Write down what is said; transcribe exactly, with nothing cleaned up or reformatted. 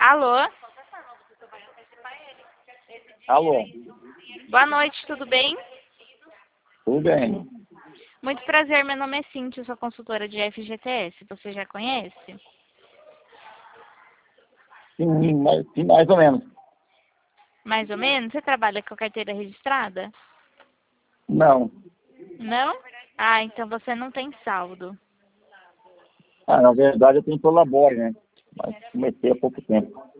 Alô? Alô, Boa noite, tudo bem? tudo bem? Muito prazer, meu nome é Cintia, eu sou consultora de F G T S. Você já conhece? Sim, mais, sim, mais ou menos. Mais ou menos? Você trabalha com a carteira registrada? Não. Não? Ah, então você não tem saldo. Ah, na verdade eu tenho Prolabore, né? Mas comecei há pouco tempo.